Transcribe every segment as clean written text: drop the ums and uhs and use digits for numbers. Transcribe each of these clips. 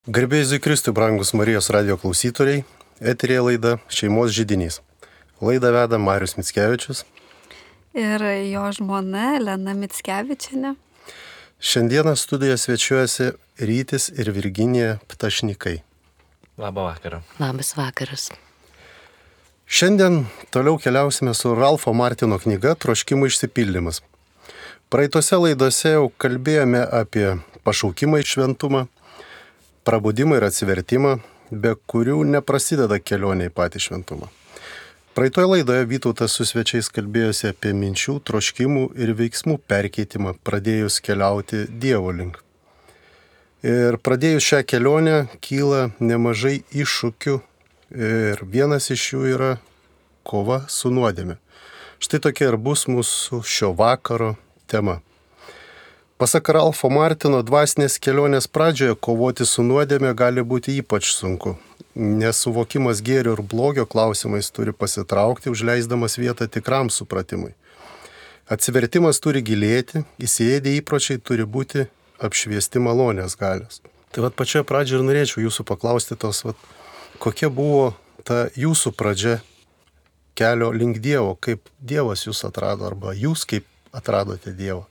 Garbėjai Jėzui Kristui, brangus Marijos radijo klausytojai, eterėje laida Šeimos židinys. Laidą veda Marius Mickevičius ir jo žmona Elena Mickevičienė. Šiandieną studijoje svečiuojasi Rytis ir Virginija Ptašnikai. Labą vakarą. Labas vakaras. Šiandien toliau keliausime su Ralfo Martino knyga Troškimų išsipildymas. Praeitose laidose jau kalbėjome apie pašaukimą į šventumą, prabudimą ir atsivertimą, be kurių neprasideda kelionė į patį šventumą. Praeitoje laidoje Vytautas su svečiais kalbėjosi apie minčių, troškimų ir veiksmų perkeitimą, pradėjus keliauti Dievo link. Ir pradėjus šią kelionę kyla nemažai iššūkių ir vienas iš jų yra kova su nuodėme. Štai tokia ir bus mūsų šio vakaro tema. Pasak Ralfo Martino, dvasinės kelionės pradžioje kovoti su nuodėme gali būti ypač sunku, nes suvokimas gėrio ir blogio klausimais turi pasitraukti, užleisdamas vietą tikram supratimui. Atsivertimas turi gilėti, įsiėdę įpročiai turi būti apšviesti malonės galios. Tai pačioje pradžioje ir norėčiau jūsų paklausti kokia buvo ta jūsų pradžia kelio link Dievo, kaip Dievas jūs atrado, arba jūs kaip atradote Dievą.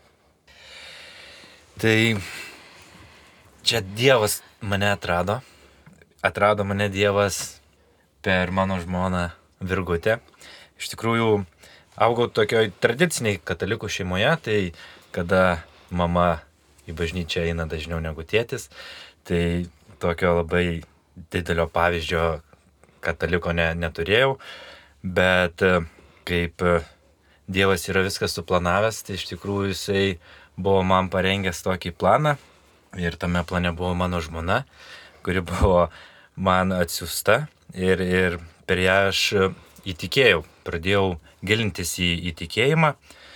Tai čia Dievas mane atrado. Atrado mane Dievas per mano žmoną Virgutę. Iš tikrųjų, augau tokioj tradiciniai katalikų šeimoje, tai kada mama į bažnyčią eina dažniau negu tėtis, tai tokio labai didelio pavyzdžio kataliko neturėjau, bet kaip Dievas yra viskas suplanavęs, tai iš tikrųjų jisai buvo man parengęs tokį planą ir tame plane buvo mano žmona, kuri buvo man atsiųsta ir per ją aš įtikėjau, pradėjau gilintis į tikėjimą,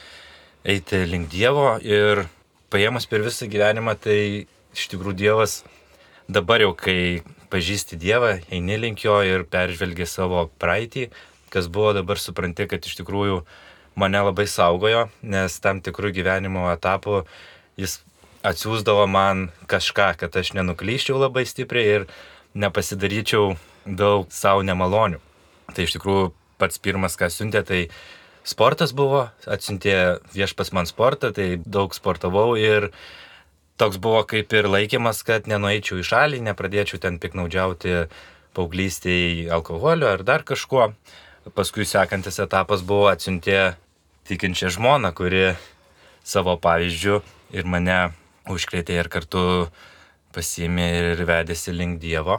eiti link Dievo ir paėmus per visą gyvenimą, tai iš tikrųjų Dievas dabar jau, kai pažįsti Dievą, eini link jo ir peržvelgi savo praeitį, kas buvo, dabar supranti, kad iš tikrųjų mane labai saugojo, nes tam tikrų gyvenimo etapų jis atsiųsdavo man kažką, kad aš nenuklyščiau labai stipriai ir nepasidaryčiau daug savo nemalonių. Tai iš tikrųjų pats pirmas, ką siuntė, tai sportas buvo, atsiuntė Viešpats man sportą, tai daug sportavau ir toks buvo kaip ir laikymas, kad nenueičiau į šalį, nepradėčiau ten piknaudžiauti paauglystėj alkoholio ar dar kažkuo. Paskui sekantis etapas buvo atsiuntė tikinčią žmoną, kuri savo pavyzdžių ir mane užkrėtė ir kartu pasiėmė ir vedėsi link Dievo.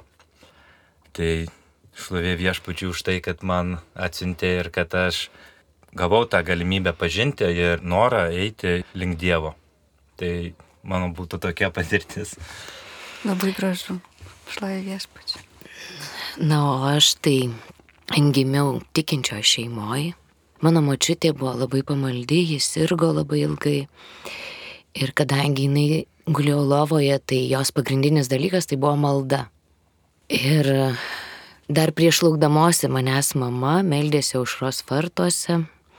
Tai šlovė Viešpačiui už tai, kad man atsiuntė ir kad aš gavau tą galimybę pažinti ir norą eiti link Dievo. Tai mano būtų tokia patirtis. Labai gražu. Šlovė Viešpačiui. Na, o aš tai gimiau tikinčio šeimoje. Mano močiutė buvo labai pamaldi, jis sirgo labai ilgai. Ir kadangi jinai gulėjo lovoje, tai jos pagrindinis dalykas tai buvo malda. Ir dar prieš laukdamosi manęs mama meldėsi aušros vartuose.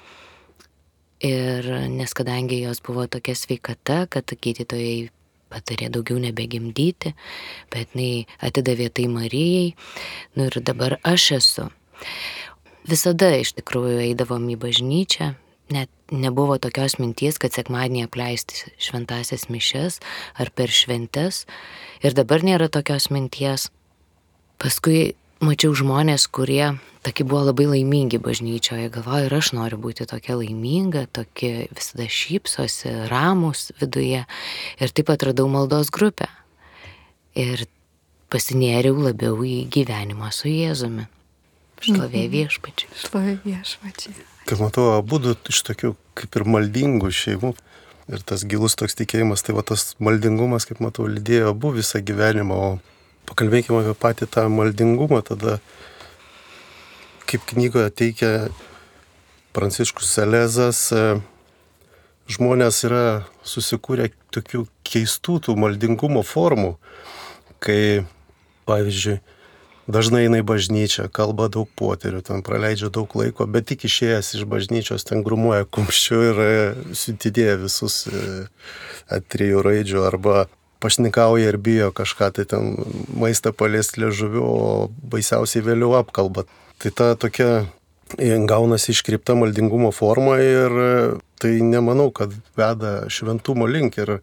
Ir nes kadangi jos buvo tokia sveikata, kad gydytojai patarė daugiau nebegimdyti, bet jinai atidavė tai Marijai. Ir dabar aš esu. Visada iš tikrųjų eidavom į bažnyčią, net nebuvo tokios minties, kad sekmadienį apleisti šventąsias mišias ar per šventes. Ir dabar nėra tokios minties. Paskui mačiau žmonės, kurie tokie buvo labai laimingi bažnyčioje. Galvoju, ir aš noriu būti tokia laiminga, tokie visada šypsosi, ramus viduje. Ir taip atradau maldos grupę. Ir pasinėriau labiau į gyvenimą su Jėzumi. Šlovė Viešpačiui. Šlovė Viešpačiui. Kaip matau, abudu iš tokių kaip ir maldingų šeimų. Ir tas gilus toks tikėjimas, tai tas maldingumas, kaip matau, lydėjo abu visą gyvenimą. O pakalbėkime apie patį tą maldingumą tada, kaip knygoje teikia Pranciškus Salezas, žmonės yra susikūrę tokių keistų tų maldingumo formų, kai, pavyzdžiui, dažnai eina į bažnyčią, kalba daug poterių, ten praleidžia daug laiko, bet tik išėjęs iš bažnyčios ten grumuoja kumščiu ir siuntinėja visus 3 raidžių, arba pašnikauja ir bijo kažką, tai ten maistą paliesti liežuviu, o baisiausiai vėliau apkalba. Tai ta tokia gaunasi iškreipta maldingumo forma ir tai nemanau, kad veda šventumo link. Ir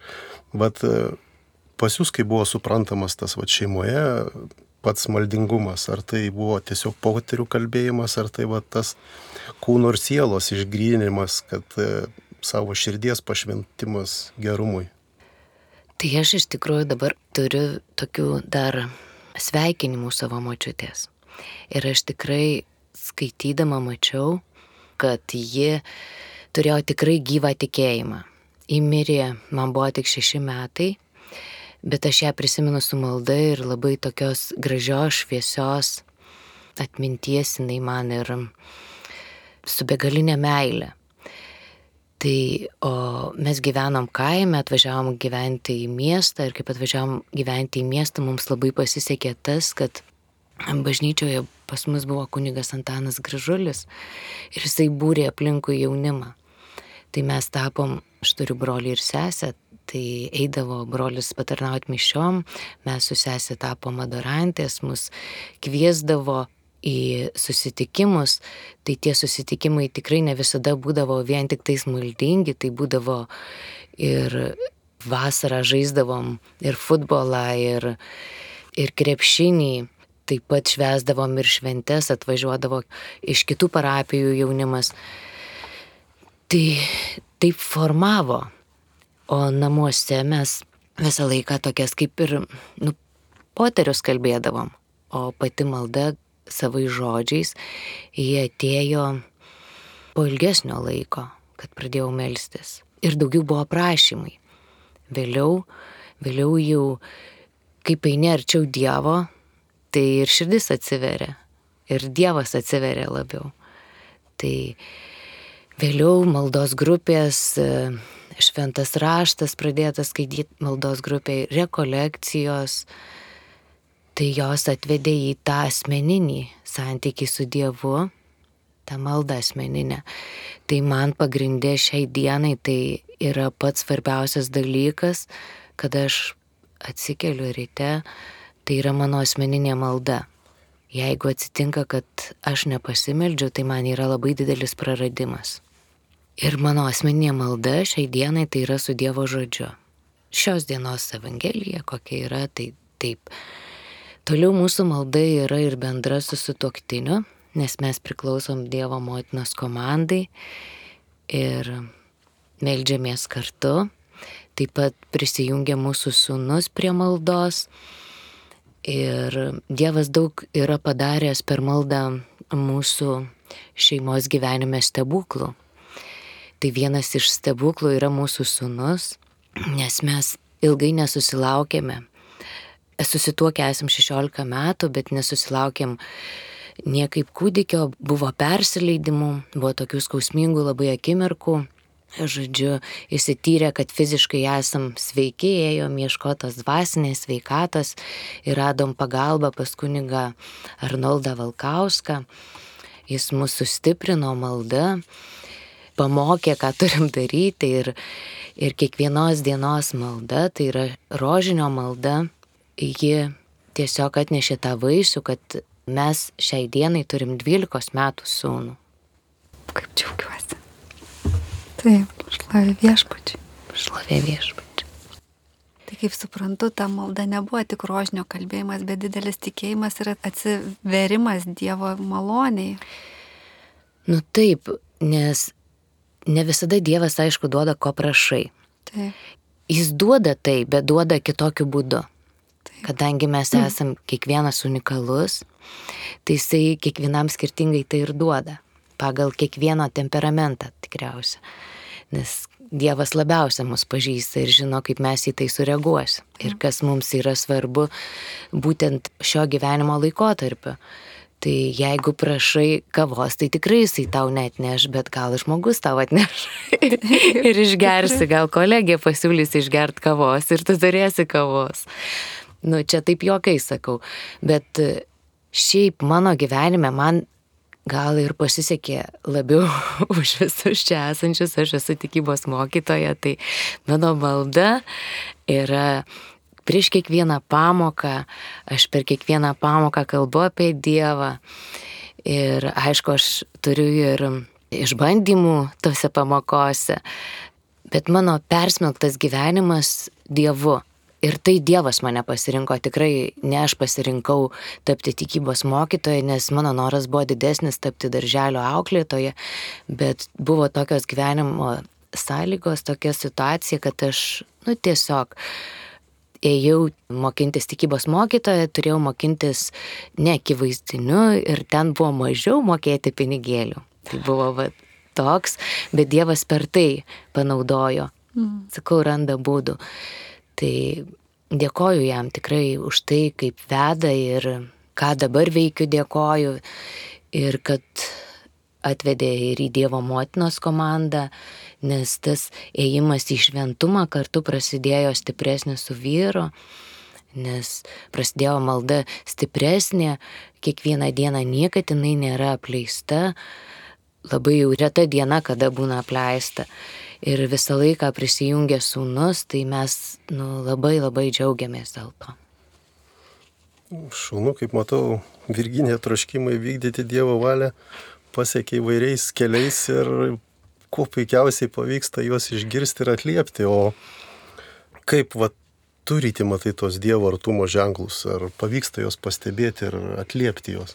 pas jūs, kai buvo suprantamas tas šeimoje pats maldingumas, ar tai buvo tiesiog poterių kalbėjimas, ar tai tas kūno ir sielos išgryninimas, kad savo širdies pašventimas gerumui? Tai aš iš tikrųjų dabar turiu tokių dar sveikinimų savo močiutės. Ir aš tikrai skaitydama mačiau, kad ji turėjo tikrai gyvą tikėjimą. Ji mirė, man buvo tik 6 metai, bet aš ją prisimenu su malda ir labai tokios gražios, šviesios atminties jinai man ir su begalinė meilė. Tai, o mes gyvenom kaime, atvažiavom gyventi į miestą ir kaip atvažiavom gyventi į miestą, mums labai pasisekė tas, kad bažnyčioje pas mus buvo kunigas Antanas Gražulis ir jisai būrė aplinkui jaunimą. Tai mes tapom, aš turiu brolį ir sesę, tai eidavo brolis patarnauti mišiom, mes su sesė tapom adorantės, mus kviesdavo į susitikimus, tai tie susitikimai tikrai ne visada būdavo vien tik tais maldingi, tai būdavo ir vasarą žaisdavom ir futbolą, ir krepšinį, taip pat švęsdavom ir šventes, atvažiuodavo iš kitų parapijų jaunimas. Tai taip formavo, o namuose mes visą laiką tokias kaip ir poterius kalbėdavom, o pati malda savai žodžiais, jie atėjo po ilgesnio laiko, kad pradėjau melstis. Ir daugiau buvo prašymai. Vėliau jau, kaip eini arčiau Dievo, tai ir širdis atsiveria, ir Dievas atsiveria labiau. Tai vėliau maldos grupės, šventas raštas pradėtas skaityti maldos grupėje, rekolekcijos, tai jos atvedė į tą asmeninį santykį su Dievu, tą maldą asmeninę. Tai man pagrindė šiai dienai tai yra pats svarbiausias dalykas, kad aš atsikeliu ryte, tai yra mano asmeninė malda. Jeigu atsitinka, kad aš nepasimeldžiu, tai man yra labai didelis praradimas. Ir mano asmeninė malda šiai dienai tai yra su Dievo žodžiu. Šios dienos evangelija, kokia yra, tai taip. Toliau mūsų malda yra ir bendra su sutuoktiniu, nes mes priklausom Dievo motinos komandai ir meldžiamės kartu. Taip pat prisijungia mūsų sūnus prie maldos ir Dievas daug yra padaręs per maldą mūsų šeimos gyvenime stebuklų. Tai vienas iš stebuklų yra mūsų sūnus, nes mes ilgai nesusilaukėme. Susituokę esam 16 metų, bet nesusilaukėm niekaip kūdikio, buvo persileidimų, buvo tokių skausmingų labai akimirkų. Žodžiu, įsityrė, kad fiziškai esam sveiki, ėjom ieškotos dvasinės sveikatos ir radom pagalbą pas kunigą Arnoldą Valkauską. Jis mus sustiprino malda, pamokė, ką turim daryti ir kiekvienos dienos malda, tai yra rožinio malda, ji tiesiog atnešė tą vaisių, kad mes šiai dienai turim 12 metų sūnų. Kaip džiaugiuosi. Taip, šlovė viešpačiui. Šlovė viešpačiui. Tai kaip suprantu, ta malda nebuvo tik rožinio kalbėjimas, bet didelis tikėjimas ir atsiverimas Dievo maloniai. Taip, nes ne visada Dievas, aišku, duoda, ko prašai. Taip. Jis duoda tai, bet duoda kitokiu būdu. Taip. Kadangi mes esam kiekvienas unikalus, tai jisai kiekvienam skirtingai tai ir duoda. Pagal kiekvieno temperamentą tikriausia. Nes Dievas labiausia mus pažįsta ir žino, kaip mes į tai sureaguosim. Ir kas mums yra svarbu būtent šio gyvenimo laikotarpiu. Tai jeigu prašai kavos, tai tikrai jisai tau neatneš, bet gal žmogus tau atneš ir išgersi, gal kolegė pasiūlys išgerti kavos ir tu turėsi kavos. Čia taip juokai sakau, bet šiaip mano gyvenime man gal ir pasisekė labiau už visus čia esančius, aš esu tikybos mokytoja, tai mano malda yra prieš kiekvieną pamoką, aš per kiekvieną pamoką kalbu apie Dievą. Ir aišku, aš turiu ir išbandymų tose pamokose, bet mano persmelktas gyvenimas Dievu. Ir tai Dievas mane pasirinko, tikrai ne aš pasirinkau tapti tikybos mokytoja, nes mano noras buvo didesnis tapti darželio auklėtoja, bet buvo tokios gyvenimo sąlygos, tokia situacija, kad aš tiesiog ėjau mokintis tikybos mokytoja, turėjau mokintis ne akivaizdiniu ir ten buvo mažiau mokėti pinigėlių. Tai buvo toks, bet Dievas per tai panaudojo. Sakau, randa būdų. Tai dėkoju jam tikrai už tai, kaip veda ir ką dabar veikiu, dėkoju. Ir kad atvedė ir į Dievo motinos komandą, nes tas ėjimas į šventumą kartu prasidėjo stipresnis su vyru, nes prasidėjo malda stipresnė, kiekvieną dieną niekad jinai nėra apleista, labai jau reta diena, kada būna apleista. Ir visą laiką prisijungia sūnus, tai mes labai labai džiaugiamės dėl to. Šaunu, kaip matau, Virginija troškimai vykdyti Dievo valią pasiekia įvairiais keliais ir kuo puikiausiai pavyksta juos išgirsti ir atliepti. O kaip tu, Ryti, matai tos Dievo artumo ženklus, ar pavyksta juos pastebėti ir atliepti juos?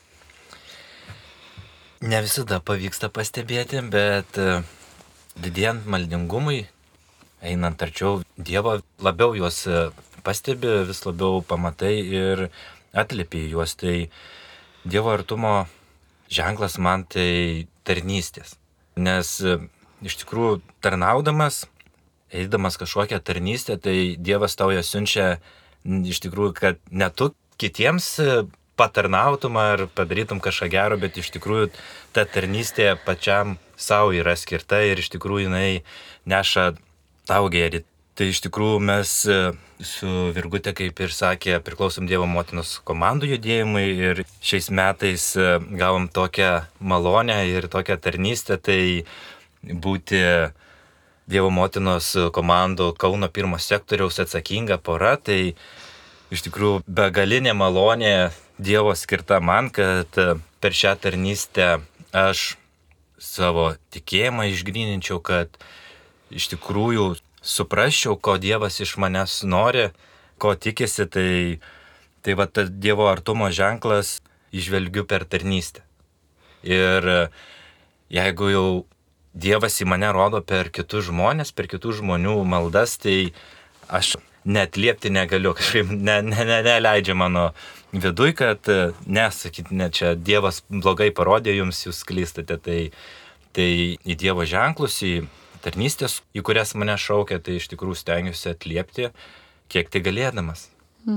Ne visada pavyksta pastebėti, bet didėjant maldingumui, einant arčiau Dievo, labiau juos pastebi, vis labiau pamatai ir atliepi juos. Tai Dievo artumo ženklas man tai tarnystės. Nes iš tikrųjų tarnaudamas, eidamas kažkokią tarnystę, tai Dievas tau ją siunčia iš tikrųjų, kad ne tu kitiems patarnautum ar padarytum kažką gero, bet iš tikrųjų ta tarnystė pačiam savo yra skirta ir iš tikrųjų jinai neša tau gėrį. Tai iš tikrųjų mes su Virgute, kaip ir sakė, priklausom Dievo motinos komandų judėjimui ir šiais metais gavom tokią malonę ir tokią tarnystę, tai būti Dievo motinos komandų Kauno 1 sektoriaus atsakinga pora. Tai iš tikrųjų begalinė malonė Dievo skirta man, kad per šią tarnystę aš savo tikėjimą išgryninčiau, kad iš tikrųjų suprasčiau, ko Dievas iš manęs nori, ko tikisi, tai tas Dievo artumo ženklas įžvelgiu per tarnystę. Ir jeigu jau Dievas į mane rodo per kitus žmonės, per kitų žmonių maldas, tai aš neatliepti negaliu, kažkaip neleidžia mano viduj, kad nesakyti, čia Dievas blogai parodė jums, jūs klystate. Tai į Dievo ženklus, į tarnystės, į kurias mane šaukia, tai iš tikrųjų stengiuosi atliepti, kiek tai galėdamas.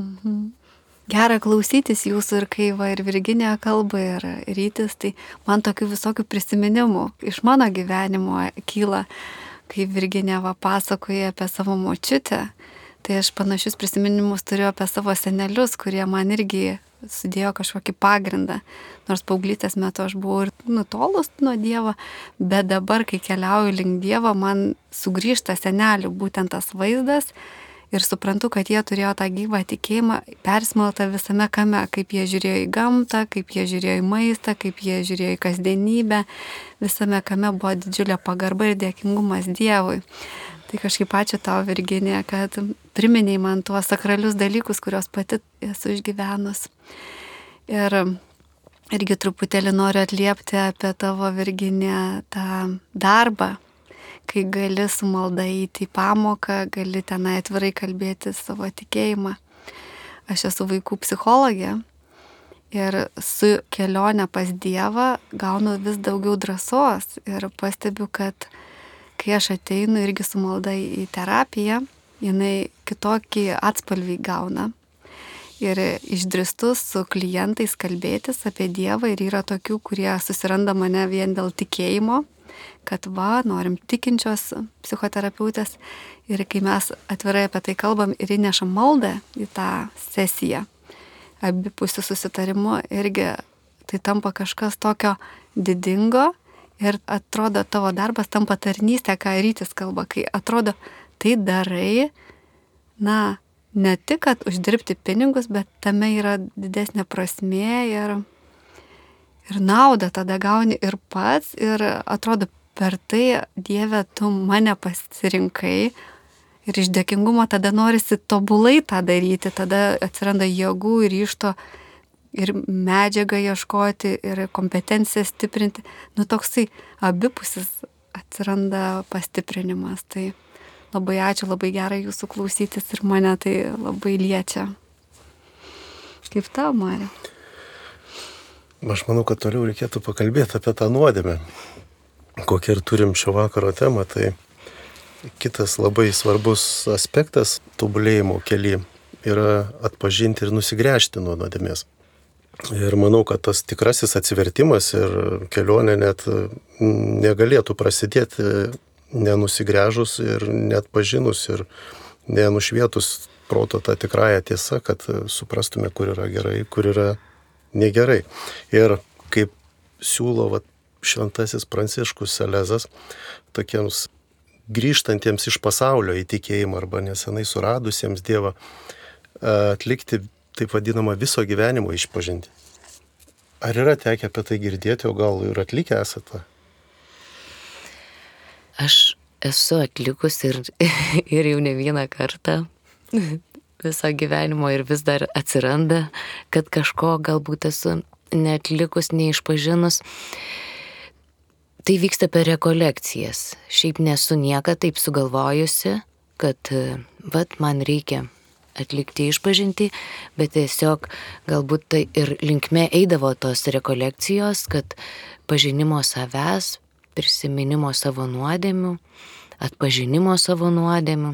Gera klausytis jūsų ir kai ir Virginija kalba ir Rytis, tai man tokių visokių prisiminimų iš mano gyvenimo kyla, kai Virginija pasakoja apie savo močiutę. Tai aš panašius prisiminimus turiu apie savo senelius, kurie man irgi sudėjo kažkokį pagrindą. Nors paauglystės metu aš buvau ir nutolus nuo Dievo, bet dabar, kai keliauju link Dievo, man sugrįžta senelių būtent tas vaizdas ir suprantu, kad jie turėjo tą gyvą tikėjimą persmelktą visame kame, kaip jie žiūrėjo į gamtą, kaip jie žiūrėjo į maistą, kaip jie žiūrėjo į kasdienybę. Visame kame buvo didžiulė pagarba ir dėkingumas Dievui. Tai kažkaip ačiū tau, Virginija, kad priminėjai man tuos sakralius dalykus, kuriuos pati esu išgyvenus. Ir irgi truputėlį noriu atliepti apie tavo, Virginija, tą darbą, kai gali su malda eiti į pamoką, gali tenai atvirai kalbėti savo tikėjimą. Aš esu vaikų psichologė ir su kelionė pas Dievą gaunu vis daugiau drąsos ir pastebiu, kad kai aš ateinu irgi su malda į terapiją, jinai kitokį atspalvį gauna. Ir išdrįstu su klientais kalbėtis apie Dievą ir yra tokių, kurie susiranda mane vien dėl tikėjimo, kad norim tikinčios psichoterapeutės. Ir kai mes atvirai apie tai kalbam ir įnešam maldą į tą sesiją, abipusių susitarimu, irgi tai tampa kažkas tokio didingo. Ir atrodo, tavo darbas tampa tarnystė, ką Rytis kalba, kai atrodo, tai darai, ne tik, kad uždirbti pinigus, bet tame yra didesnė prasmė ir naudą tada gauni ir pats, ir atrodo per tai, Dieve, tu mane pasirinkai ir iš dėkingumo tada norisi tobulai tą daryti, tada atsiranda jėgų ir ryžto ir medžiagą ieškoti, ir kompetenciją stiprinti. Toksai abipusis atsiranda pastiprinimas. Tai labai ačiū, labai gera jūsų klausytis ir mane tai labai liečia. Kaip tau, Marija? Aš manau, kad toliau reikėtų pakalbėti apie tą nuodėmę, kokią ir turim šio vakaro temą. Tai kitas labai svarbus aspektas tobulėjimo kely yra atpažinti ir nusigręžti nuo nuodėmės. Ir manau, kad tas tikrasis atsivertimas ir kelionė net negalėtų prasidėti nenusigręžus ir neatpažinus ir nenušvietus proto tą tikrąją tiesą, kad suprastume, kur yra gerai, kur yra negerai. Ir kaip siūlo šventasis Pranciškus Salezas tokiems grįžtantiems iš pasaulio į tikėjimą arba nesenai suradusiems Dievą atlikti taip vadinamą viso gyvenimo išpažintį. Ar yra tekę apie tai girdėti, o gal ir atlikę esate? Aš esu atlikus ir jau ne vieną kartą viso gyvenimo ir vis dar atsiranda, kad kažko galbūt esu neatlikus, neišpažinus. Tai vyksta per rekolekcijas. Šiaip nesu niekada taip sugalvojusi, kad man reikia atlikti išpažintį, bet tiesiog galbūt tai ir linkme eidavo tos rekolekcijos, kad pažinimo savęs, prisiminimo savo nuodėmių, atpažinimo savo nuodėmių.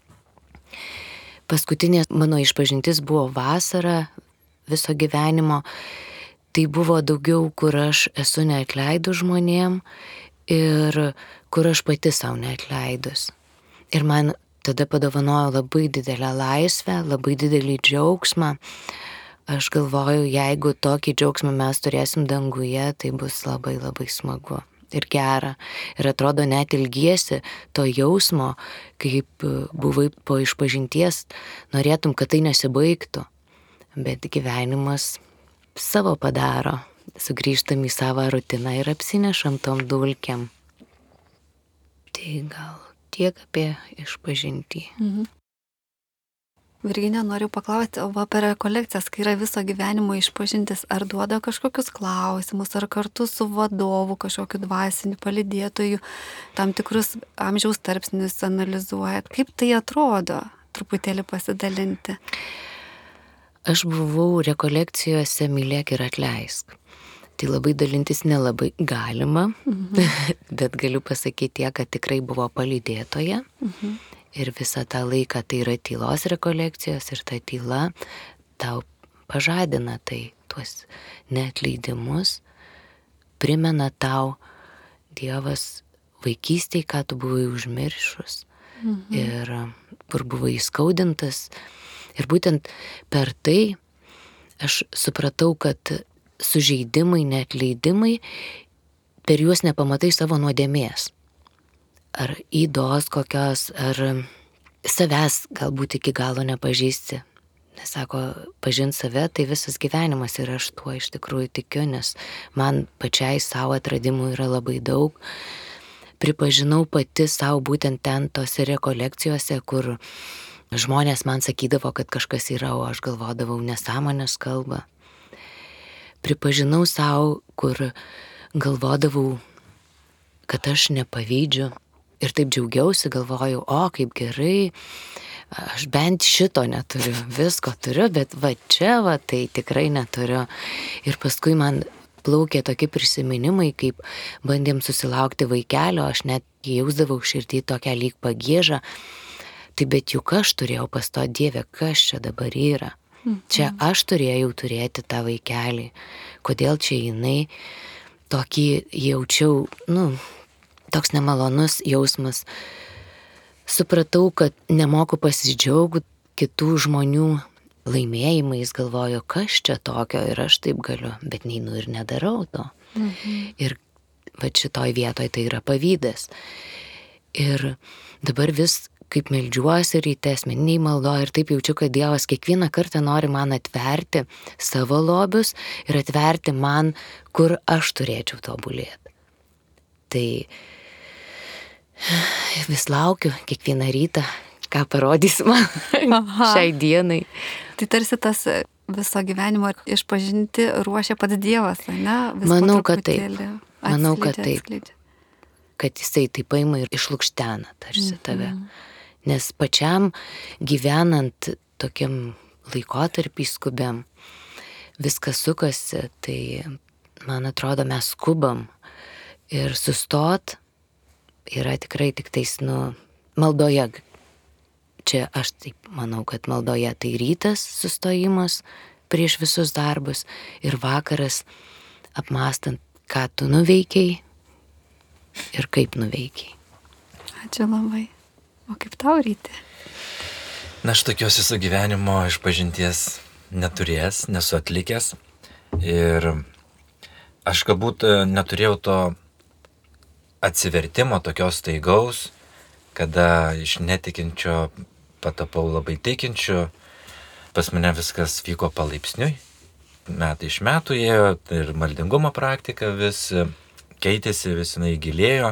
Paskutinė mano išpažintis buvo vasara viso gyvenimo. Tai buvo daugiau, kur aš esu neatleidus žmonėm ir kur aš pati savo neatleidus. Ir man tada padovanojo labai didelę laisvę, labai didelį džiaugsmą. Aš galvoju, jeigu tokį džiaugsmą mes turėsim danguje, tai bus labai labai smagu ir gera. Ir atrodo net ilgiesi to jausmo, kaip buvai po išpažinties, norėtum, kad tai nesibaigtų. Bet gyvenimas savo padaro. Sugrįžtam į savo rutiną ir apsinešam tom dulkiam. Tai gal tiek apie išpažintį. Virginija, noriu paklausti, o per rekolekcijas, kai yra viso gyvenimo išpažintis, ar duoda kažkokius klausimus, ar kartu su vadovu kažkokiu dvasiniu palydėtoju tam tikrus amžiaus tarpsnius analizuoja? Kaip tai atrodo? Truputėlį pasidalinti. Aš buvau rekolekcijose Mylėk ir atleisk. Tai labai dalintis nelabai galima, bet galiu pasakyti tiek, kad tikrai buvo palydėtoja. Ir visą tą laiką tai yra tylos rekolekcijos ir ta tyla tau pažadina tai, tuos neatleidimus, primena tau Dievas vaikystėj, ką tu buvai užmiršus ir kur buvai įskaudintas. Ir būtent per tai aš supratau, kad sužeidimai, neatleidimai, per juos nepamatai savo nuodėmės. Ar ydos kokios, ar savęs galbūt iki galo nepažįsti. Nes sako, pažint save, tai visas gyvenimas ir aš tuo iš tikrųjų tikiu, nes man pačiai savo atradimų yra labai daug. Pripažinau pati savo būtent ten tose rekolekcijose, kur žmonės man sakydavo, kad kažkas yra, o aš galvodavau nesąmonės kalbą. Pripažinau savo, kur galvodavau, kad aš nepavydžiu. Ir taip džiaugiausi, galvojau, o kaip gerai, aš bent šito neturiu, visko turiu, bet čia tai tikrai neturiu. Ir paskui man plaukė tokie prisiminimai, kaip bandėm susilaukti vaikelio, aš net jausdavau širdį tokią lyg pagiežą. Tai bet juk aš turėjau pasto Dieve, kas čia dabar yra. Čia aš turėjau turėti tą vaikelį. Kodėl čia jinai tokį jaučiau, toks nemalonus jausmas. Supratau, kad nemoku pasidžiaugti kitų žmonių laimėjimais, galvoju, kas čia tokio ir aš taip galiu, bet neinu ir nedarau to. Ir šitoj vietoj tai yra pavydas. Ir dabar vis, kaip meldžiuosi ryte, asmeniniai maldoje ir taip jaučiu, kad Dievas kiekvieną kartą nori man atverti savo lobius ir atverti man, kur aš turėčiau tobulėti. Tai vis laukiu kiekvieną rytą, ką parodys man šiai dienai. Tai tarsi tas viso gyvenimo išpažinti ruošia pats Dievas, ne? Manau, kad taip. Manau, kad taip. Kad jisai taip paima ir išlukštena tarsi tave. Nes pačiam gyvenant tokiam laikotarpį skubiam, viskas sukasi, tai man atrodo mes skubam ir sustot yra tikrai tik tais, maldoje. Čia aš taip manau, kad maldoje tai rytas sustojimas prieš visus darbus ir vakaras apmąstant, ką tu nuveikiai ir kaip nuveikiai. Ačiū labai. O kaip tau Ryti? Na, aš tokios viso gyvenimo išpažinties neturėjęs, nesu atlikęs. Ir aš galbūt neturėjau to atsivertimo, tokios staigaus, kada iš netikinčio patapau labai tikinčiu. Pas mane viskas vyko palaipsniui. Metai iš metų ėjo ir maldingumo praktika vis keitėsi, vis jinai gilėjo.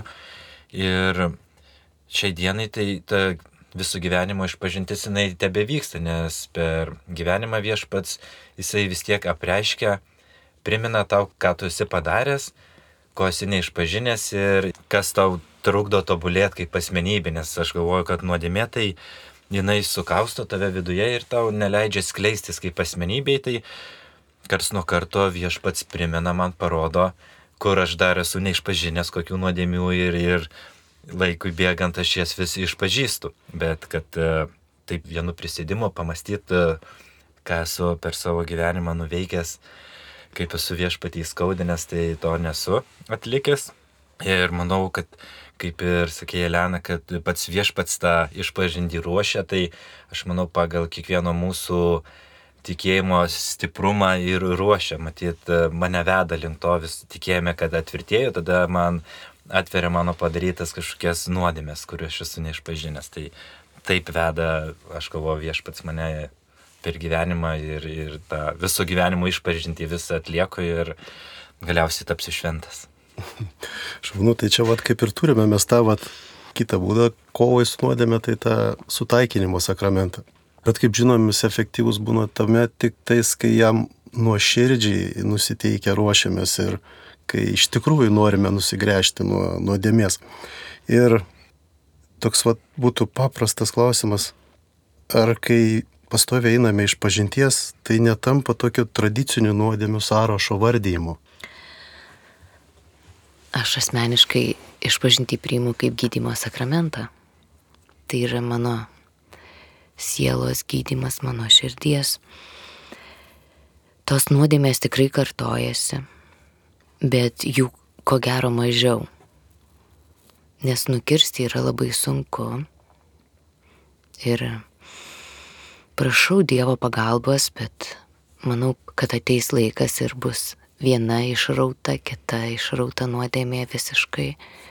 Ir šiai dienai tai ta visų gyvenimo išpažintis jinai tebe vyksta, nes per gyvenimą Viešpats jisai vis tiek apreiškia, primena tau, ką tu esi padaręs, ko esi neišpažinęs ir kas tau trukdo tobulėti kaip asmenybė, nes aš galvoju, kad nuodėmė tai jinai sukausto tave viduje ir tau neleidžia skleistis kaip asmenybei, tai karts nuo karto Viešpats primena man, parodo, kur aš dar esu neišpažinęs, kokių nuodėmių ir laikui bėgant aš jas vis išpažįstu. Bet kad taip vienu prisėdimu pamastyti, ką esu per savo gyvenimą nuveikęs, kaip esu Viešpatį įskaudinęs, tai to nesu atlikęs. Ir manau, kad kaip ir sakė Elena, kad pats Viešpats tą išpažintį ruošia, tai aš manau pagal kiekvieno mūsų tikėjimo stiprumą ir ruošia. Matyt, mane veda link to, vis tikėjome, kad atvirtėjau, tada man atveria mano padarytas kažkokias nuodėmės, kuriuos aš esu neišpažinęs. Tai taip veda, aš galvoju, Viešpats mane per gyvenimą ir tą viso gyvenimo išpažintį visą atlieku ir galiausiai tapsiu šventas. Šaunu, tai čia kaip ir turime mes tą kitą būdą kovai su nuodėme, tai tą sutaikinimo sakramentą. Bet kaip žinom, jis efektyvus būna tame tik tais, kai jam nuoširdžiai nusiteikę ruošiamės ir kai iš tikrųjų norime nusigręžti nuo nuodėmės. Ir toks būtų paprastas klausimas, ar kai pastoviai einame iš pažinties, tai netampa tokiu tradiciniu nuodėmių sąrašo vardyjimu. Aš asmeniškai išpažintį priimu kaip gydymo sakramentą. Tai yra mano sielos gydymas, mano širdies. Tos nuodėmės tikrai kartojasi, bet jų ko gero mažiau. Nes nukirsti yra labai sunku. Ir prašau Dievo pagalbos, bet manau, kad ateis laikas ir bus viena išrauta, kita išrauta nuodėmė visiškai.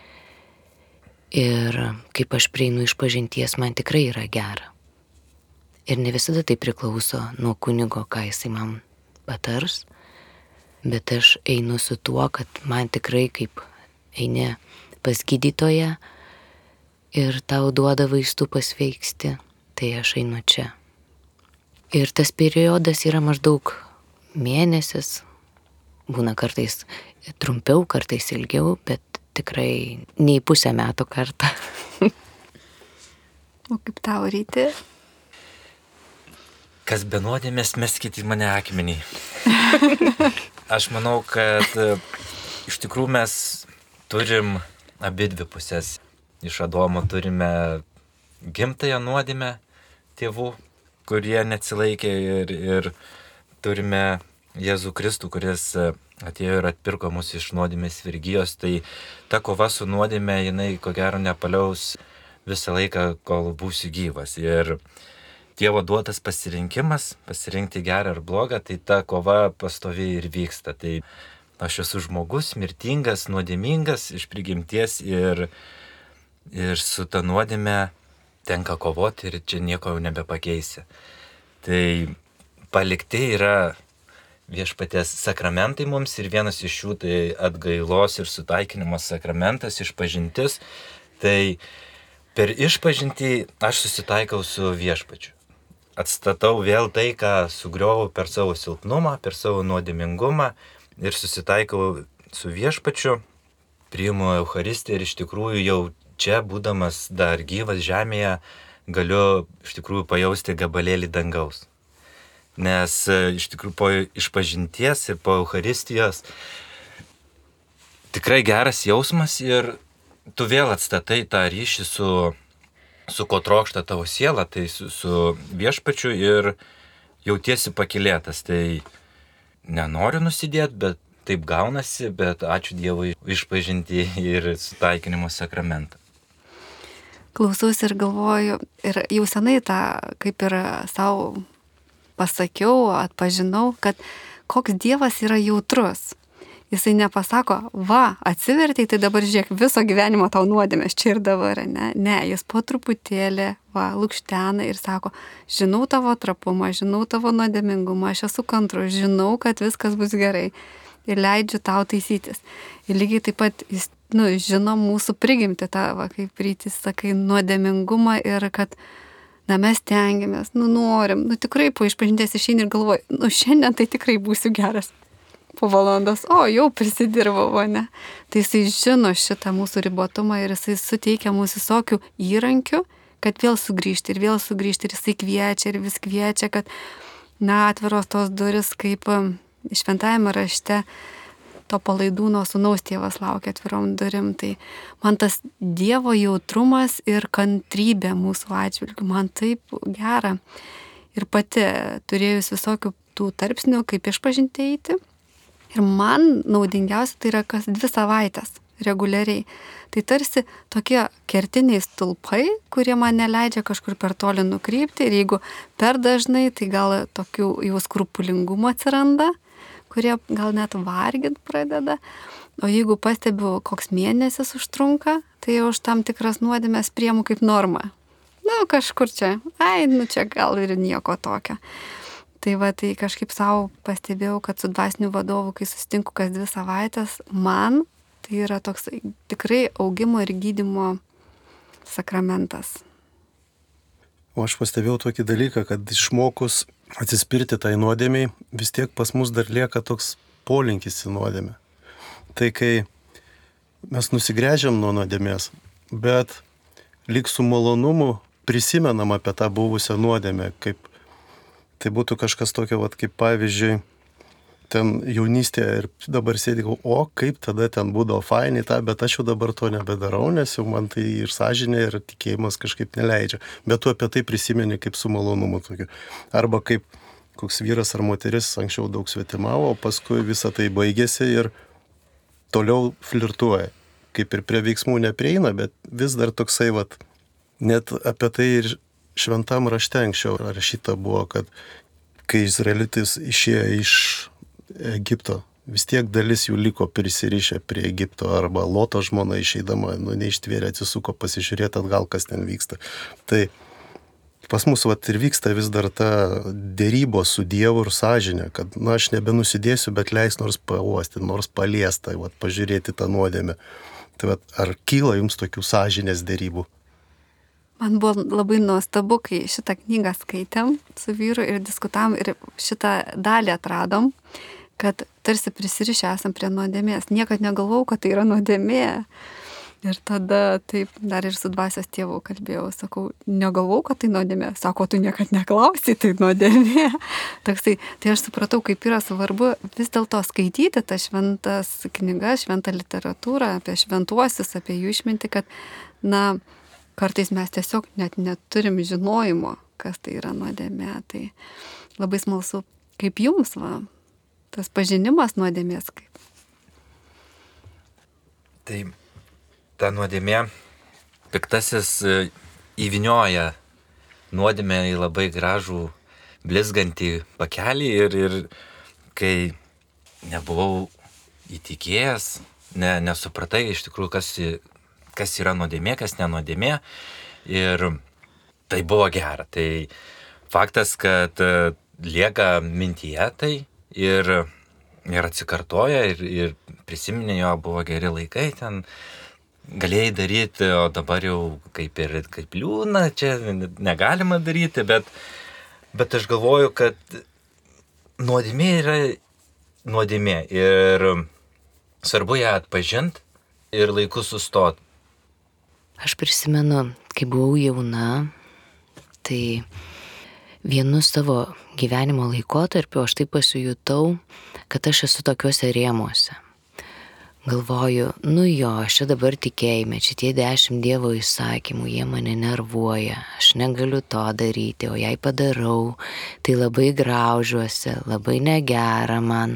Ir kaip aš prieinu išpažinties, man tikrai yra gera. Ir ne visada tai priklauso nuo kunigo, ką jisai man patars, bet aš einu su tuo, kad man tikrai kaip eini pas gydytoją ir tau duoda vaistų pasveiksti, tai aš einu čia. Ir tas periodas yra maždaug mėnesis, būna kartais trumpiau, kartais ilgiau, bet tikrai nei pusę metų kartą. O kaip tau Ryti? Kas be nuodėmės, meskit į mane akmenį. Aš manau, kad iš tikrųjų mes turim abi dvi pusės. Iš Adomo turime gimtąją nuodėmę tėvų, kurie neatsilaikė ir turime Jėzų Kristų, kuris atėjo ir atpirko mus iš nuodėmės vergijos. Tai ta kova su nuodėme, jinai ko gero nepaliaus visą laiką, kol būsiu gyvas. Ir Dievo duotas pasirinkimas, pasirinkti gerą ar blogą, tai ta kova pastoviai ir vyksta. Tai aš esu žmogus, mirtingas, nuodėmingas iš prigimties ir su ta nuodėme tenka kovoti ir čia nieko jau nebepakeisi. Tai palikti yra viešpaties sakramentai mums ir vienas iš jų tai atgailos ir sutaikinimo sakramentas, išpažintis. Tai per išpažintį aš susitaikau su viešpačiu. Atstatau vėl tai, ką sugriovau per savo silpnumą, per savo nuodėmingumą ir susitaikau su viešpačiu, priimu Eucharistiją ir iš tikrųjų jau čia, būdamas dar gyvas žemėje, galiu iš tikrųjų pajausti gabalėlį dangaus. Nes iš tikrųjų po išpažinties ir po Eucharistijos tikrai geras jausmas ir tu vėl atstatai tą ryšį su ko trokšta tavo siela, tai su viešpačiu ir jautiesi pakylėtas. Tai nenoriu nusidėti, bet taip gaunasi, bet ačiū Dievui išpažinti ir sutaikinimo sakramentą. Klausausi ir galvoju, ir jau senai tą kaip ir savo pasakiau, atpažinau, kad koks Dievas yra jautrus. Jisai nepasako, va, atsivertei, tai dabar žiūrėk, viso gyvenimo tau nuodėmės čia ir dabar, ne? Ne, jis po truputėlį, lukštena ir sako, žinau tavo trapumą, žinau tavo nuodėmingumą, aš esu kantrus, žinau, kad viskas bus gerai ir leidžiu tau taisytis. Ir lygiai taip pat jis, žino mūsų prigimti tą, kaip Rytis sakai, nuodėmingumą ir kad mes tengiamės, norim, tikrai po išpažinties išeini ir galvoji, šiandien tai tikrai būsiu geras. Po valandos, jau prisidirbau, ne? Tai jisai žino šitą mūsų ribotumą ir jisai suteikia mums visokių įrankių, kad vėl sugrįžti ir jisai kviečia ir vis kviečia, kad, atviros tos duris, kaip šventajame rašte to palaidūno sūnaus tėvas laukia atvirom durim. Tai man tas Dievo jautrumas ir kantrybė mūsų atžvilgių, man taip gera. Ir pati turėjus visokių tų tarpsnių, kaip išpažinti eiti. Ir man naudingiausia tai yra kas 2 savaitės reguliariai. Tai tarsi tokie kertiniai stulpai, kurie man neleidžia kažkur per toli nukrypti. Ir jeigu per dažnai, tai gal tokių jau skrupulingumo atsiranda, kurie gal net vargint pradeda. O jeigu pastebiu, koks mėnesis užtrunka, tai jau už tam tikras nuodėmės priimu kaip normą. Kažkur čia, čia gal ir nieko tokio. Tai tai kažkaip savo pastebėjau, kad su dvasiniu vadovu, kai susitinku kas 2 savaitės, man tai yra toks tikrai augimo ir gydymo sakramentas. O aš pastebėjau tokį dalyką, kad išmokus atsispirti tai nuodėmiai, vis tiek pas mus dar lieka toks polinkis į nuodėmę. Tai kai mes nusigręžiam nuo nuodėmės, bet lyg su malonumu prisimenam apie tą buvusią nuodėmę, kaip tai būtų kažkas tokio, kaip pavyzdžiui, ten jaunystėje ir dabar sėdėjau, kaip tada ten būdavo fainai tą, bet aš jau dabar to nebedarau, nes jau man tai ir sąžinė, ir tikėjimas kažkaip neleidžia. Bet tu apie tai prisimeni kaip su malonumu tokiu. Arba kaip koks vyras ar moteris anksčiau daug svetimavo, o paskui visa tai baigėsi ir toliau flirtuoja. Kaip ir prie veiksmų neprieina, bet vis dar toksai, net apie tai ir šventam rašte anksčiau rašyta buvo, kad kai izraelitis išėjo iš Egipto, vis tiek dalis jų liko prisirišę prie Egipto, arba Loto žmona išeidama, neištvėrė, atsisuko pasižiūrėti atgal, kas ten vyksta. Tai pas mus ir vyksta vis dar ta dėrybos su Dievu ir sąžinė, kad aš nebenusidėsiu, bet leis nors pauosti, nors paliestą, pažiūrėti tą nuodėmę. Tai ar kyla jums tokių sąžinės dėrybų? Man buvo labai nuostabu, kai šitą knygą skaitėm su vyru ir diskutavom ir šitą dalį atradom, kad tarsi prisirišę esam prie nuodėmės. Niekad negalvau, kad tai yra nuodėmė. Ir tada taip dar ir su dvasios tėvu kalbėjau, sakau, negalvau, kad tai nuodėmė. Sako, tu niekad neklausai, tai nuodėmė. Tai aš supratau, kaip yra svarbu vis dėlto skaityti tas šventas knygas, šventą literatūrą, apie šventuosius, apie jų išmintį, kad, kartais mes tiesiog net neturim žinojimo, kas tai yra nuodėmė. Tai labai smalsu, kaip jums, tas pažinimas nuodėmės kaip. Tai ta nuodėmė, piktasis įvinioja nuodėmę į labai gražų, blizgantį pakelį ir kai nebuvau įtikėjęs, nesupratai iš tikrųjų, kas yra nuodėmė, kas nenuodėmė. Ir tai buvo gera. Tai faktas, kad lieka mintyje tai ir atsikartoja ir prisiminė, jo buvo geri laikai ten. Galėjai daryti, o dabar jau kaip liūna, čia negalima daryti, bet aš galvoju, kad nuodėmė yra nuodėmė ir svarbu ją atpažinti ir laiku sustoti. Aš prisimenu, kai buvau jauna, tai vienu savo gyvenimo laikotarpiu aš taip pasijutau, kad aš esu tokiuose rėmuose. Galvoju, aš čia dabar tikėjime, šitie 10 Dievo įsakymų, jie mane nervuoja, aš negaliu to daryti, o jei padarau, tai labai graužiuosi, labai negera man.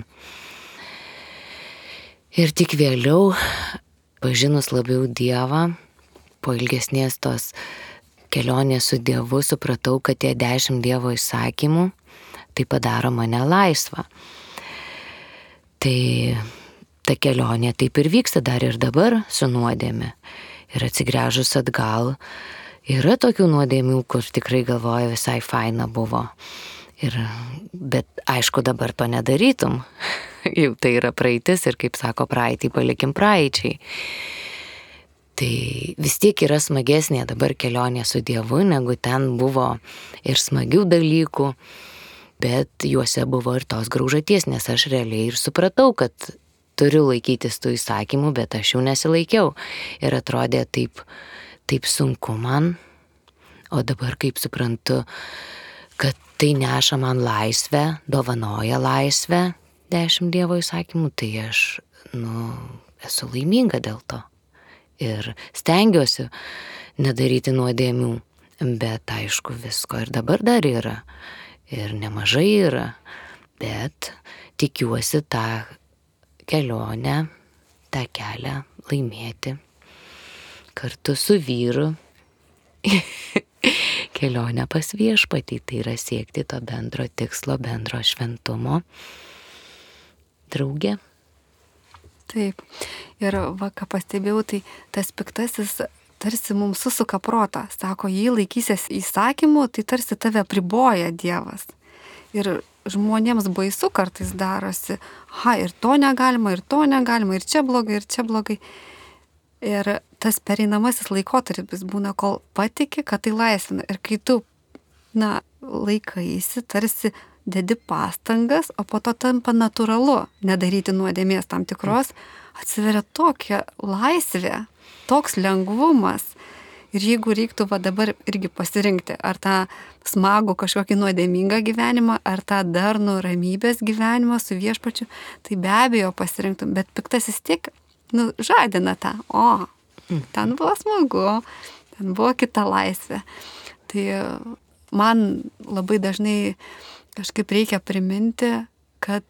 Ir tik vėliau, pažinus labiau Dievą, po ilgesnės tos kelionės su Dievu, supratau, kad tie 10 Dievo įsakymų, tai padaro mane laisvą. Tai ta kelionė taip ir vyksta dar ir dabar su nuodėme. Ir atsigręžus atgal, yra tokių nuodėmių, kur tikrai galvoju visai faina buvo. Bet aišku, dabar to nedarytum. Jau tai yra praeitis ir, kaip sako, praeitį palikim praeičiai. Tai vis tiek yra smagesnė dabar kelionė su Dievu, negu ten buvo ir smagių dalykų, bet juose buvo ir tos graužaties, nes aš realiai ir supratau, kad turiu laikytis tų įsakymų, bet aš jų nesilaikiau. Ir atrodė taip sunku man. O dabar, kaip suprantu, kad tai neša man laisvę, dovanoja laisvę 10 Dievo įsakymų, tai aš, esu laiminga dėl to. Ir stengiuosi nedaryti nuodėmių. Bet aišku, visko ir dabar dar yra. Ir nemažai yra. Bet tikiuosi tą kelionę, tą kelią laimėti kartu su vyru. Kelionę pas viešpatį, tai yra siekti to bendro tikslo, bendro šventumo. Draugė. Taip. Ir ką pastebėjau, tai tas piktasis tarsi mums susuka protą. Sako, jei laikysies įsakymų, tai tarsi tave apriboja Dievas. Ir žmonėms baisu kartais darosi, ir to negalima, ir čia blogai, ir čia blogai. Ir tas pereinamasis laikotarpis būna, kol patiki, kad tai laisvina. Ir kai tu, laikaisi, tarsi dedi pastangas, o po to tampa natūralu nedaryti nuodėmės tam tikros, atsiveria tokia laisvė, toks lengvumas. Ir jeigu reiktų dabar irgi pasirinkti, ar tą smagų kažkokį nuodėmingą gyvenimą, ar tą darnų ramybės gyvenimą su viešpačiu, tai be abejo pasirinktum, bet piktasis tiek žadina tą, ten buvo smagu, ten buvo kita laisvė. Tai man labai dažnai kažkaip reikia priminti, kad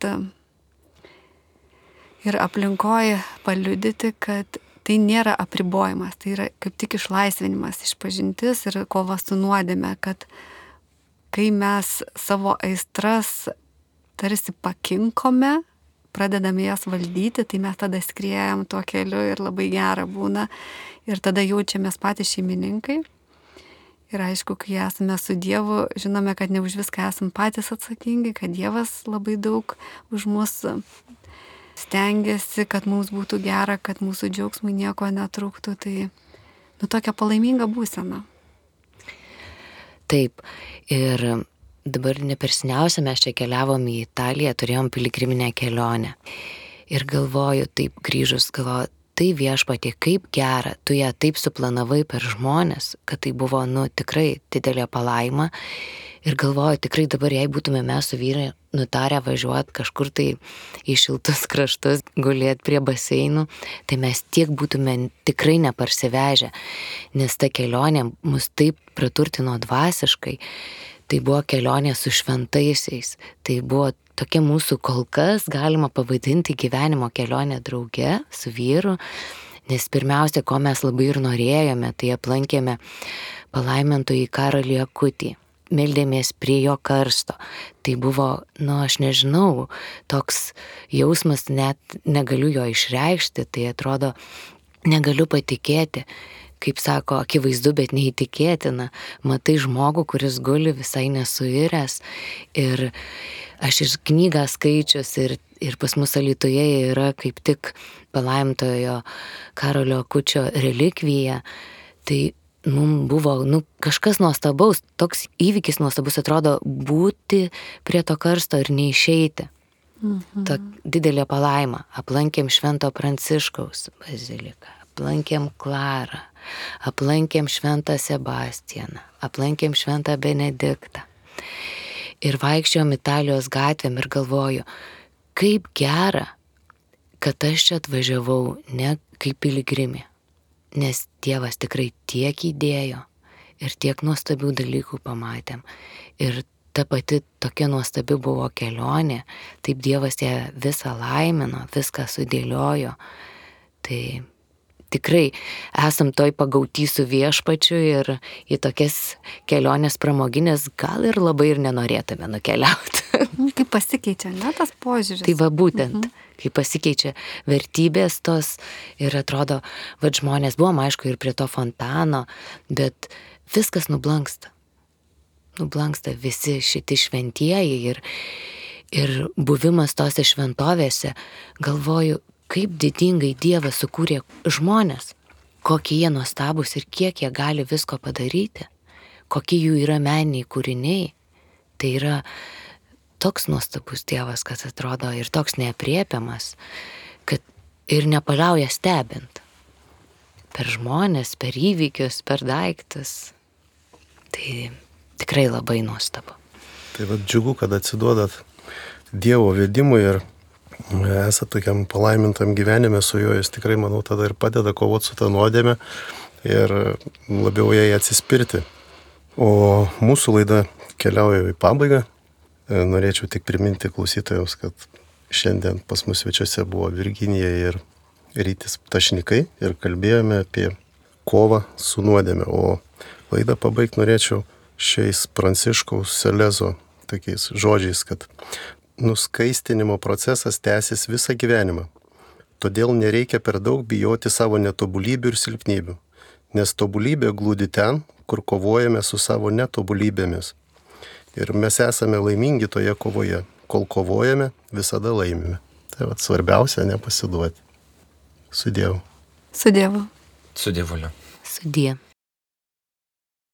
ir aplinkoje paliudyti, kad tai nėra apribojimas, tai yra kaip tik išlaisvinimas, išpažintis ir kova su nuodėme, kad kai mes savo aistras tarsi pakinkome, pradedame jas valdyti, tai mes tada skriejam tuo keliu ir labai gera būna ir tada jaučiamės patys šeimininkai. Ir aišku, kai esame su Dievu, žinome, kad ne už viską esame patys atsakingi, kad Dievas labai daug už mus stengiasi, kad mums būtų gera, kad mūsų džiaugsmui nieko netrūktų. Tai tokia palaiminga būsena. Taip. Ir dabar neperseniausia mes čia keliavom į Italiją, turėjom piligriminę kelionę. Ir galvoju, taip grįžus, tai viešpatie, kaip gera, tu ją taip suplanavai per žmonės, kad tai buvo, tikrai didelė palaima. Ir galvoju, tikrai dabar, jei būtume mes su vyrai nutarę važiuoti kažkur tai į šiltus kraštus, gulėti prie baseinų, tai mes tiek būtume tikrai neparsivežę, nes ta kelionė mus taip praturtino dvasiškai. Tai buvo kelionė su šventaisiais, tai buvo tokia mūsų kol kas galima pavadinti gyvenimo kelionė drauge su vyru, nes pirmiausia, ko mes labai ir norėjome, tai aplankėme palaimintojį Karolį Akutį. Meldėmės prie jo karsto. Tai buvo, aš nežinau, toks jausmas, net negaliu jo išreikšti, tai atrodo, negaliu patikėti, kaip sako, akivaizdu, bet neįtikėtina. Matai žmogų, kuris guli visai nesuiręs. Ir aš ir knygą skaičius ir pas mus Alytuje yra kaip tik palaimintojo Karolio Akučio relikvija. Tai mums buvo kažkas nuostabaus, toks įvykis nuostabus, atrodo, būti prie to karsto ir neišeiti. Ta didelė palaima. Aplankėm Švento Pranciškaus baziliką, aplankėm Klarą, aplankėm Šventą Sebastianą, aplankėm Šventą Benediktą. Ir vaikščiojom Italijos gatvėm ir galvoju, kaip gera, kad aš čia atvažiavau ne kaip piligrimė, nes Dievas tikrai tiek įdėjo ir tiek nuostabių dalykų pamatėm. Ir ta pati tokia nuostabi buvo kelionė, taip Dievas ją visą laimino, viską sudėliojo. Tai tikrai esam toj pagauti su viešpačiu ir į tokias kelionės pramoginės gal ir labai ir nenorėtume nukeliauti. Kaip pasikeičia, ne, tas požiūris. Tai va būtent, kai pasikeičia vertybės tos ir atrodo, žmonės buvom aišku ir prie to fontano, bet viskas nublanksta. Nublanksta visi šiti šventieji ir buvimas tose šventovėse, galvoju, kaip didingai Dievas sukūrė žmonės, kokie jie nuostabus ir kiek jie gali visko padaryti, kokie jų yra meniniai kūriniai. Tai yra toks nuostabus Dievas, kad atrodo ir toks neapriepiamas, kad ir nepaliauja stebint. Per žmonės, per įvykius, per daiktus. Tai tikrai labai nuostabu. Tai džiugu, kad atsiduodat Dievo vedimui ir esate tokiam palaimintam gyvenime su juo, jis tikrai, manau, tada ir padeda kovoti su tą nuodėmę ir labiau jai atsispirti. O mūsų laida keliauja į pabaigą. Norėčiau tik priminti klausytojams, kad šiandien pas mus svečiuose buvo Virginija ir Rytis Ptašnikai ir kalbėjome apie kovą su nuodėme. O laidą pabaigti norėčiau šiais Pranciškaus Salezo tokiais žodžiais, kad nuskaistinimo procesas tęsis visą gyvenimą. Todėl nereikia per daug bijoti savo netobulybių ir silpnybių, nes tobulybė glūdi ten, kur kovojame su savo netobulybėmis. Ir mes esame laimingi toje kovoje. Kol kovojame, visada laimime. Tai svarbiausia nepasiduoti. Su Dievu. Su Dievu. Su Dievuliu. Sudie.